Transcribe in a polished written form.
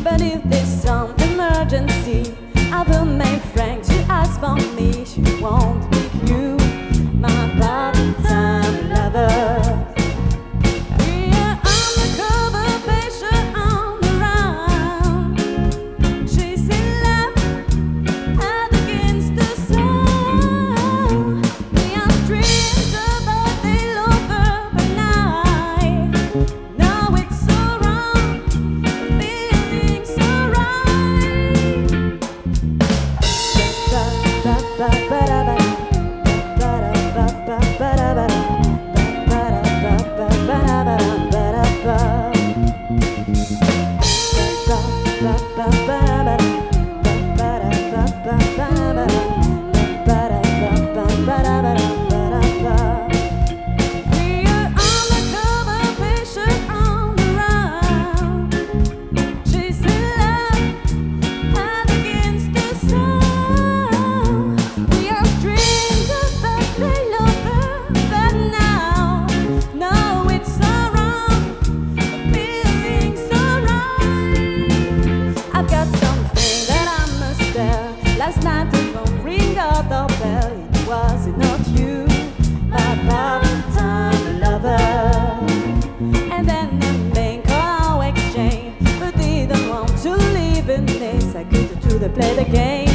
But if there's some emergency, I will make Frank to ask for me. She won't pick you, my part-time lover. Last night the phone ring out the bell. It was not you, my part-time lover. And then the bank call exchange, but didn't want to leave in this. I could to play the game.